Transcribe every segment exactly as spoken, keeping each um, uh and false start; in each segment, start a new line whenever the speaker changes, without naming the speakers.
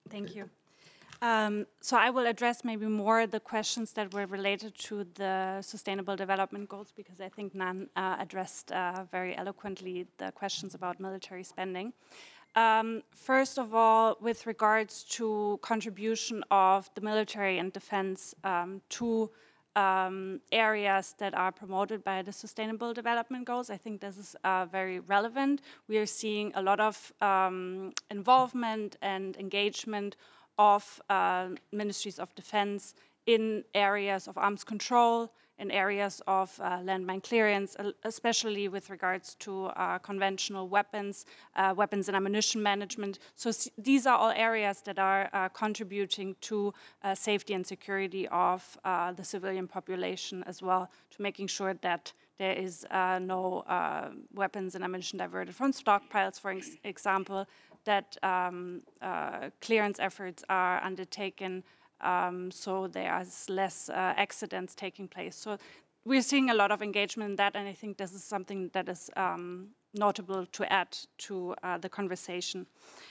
Thank you. Um, so I will address maybe more the questions that were related to the Sustainable Development Goals, because I think Nan uh, addressed uh, very eloquently the questions about military spending. Um, first of all, with regards to contribution of the military and defense um, to um, areas that are promoted by the Sustainable Development Goals, I think this is uh, very relevant. We are seeing a lot of um, involvement and engagement of uh, ministries of defense in areas of arms control, in areas of uh, landmine clearance, especially with regards to uh, conventional weapons, uh, weapons and ammunition management. So these are all areas that are uh, contributing to uh, safety and security of uh, the civilian population as well, to making sure that there is uh, no uh, weapons and ammunition diverted from stockpiles, for ex example, that um, uh, clearance efforts are undertaken um, so there's less uh, accidents taking place. So we're seeing a lot of engagement in that, and I think this is something that is um, notable to add to uh, the conversation.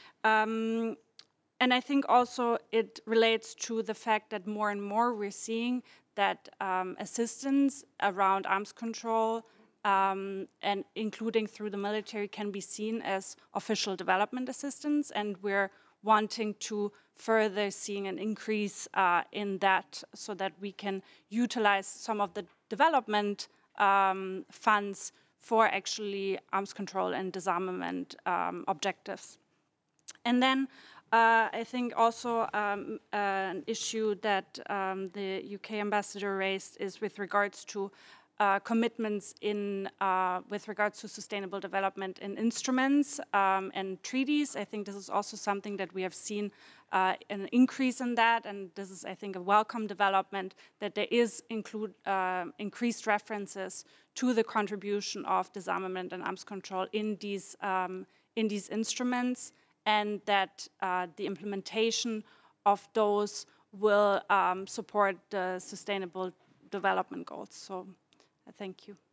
Um, and I think also it relates to the fact that more and more we're seeing that um, assistance around arms control um, and including through the military can be seen as official development assistance, and we're wanting to further seeing an increase uh, in that so that we can utilize some of the development um, funds for actually arms control and disarmament um, objectives. And then uh, I think also um, uh, an issue that um, the U K ambassador raised is with regards to uh, commitments in uh, with regards to sustainable development in instruments um, and treaties. I think this is also something that we have seen uh, an increase in that, and this is, I think, a welcome development that there is include uh, increased references to the contribution of disarmament and arms control in these um, in these instruments, and that uh, the implementation of those will um, support the sustainable development goals. So, uh, thank you.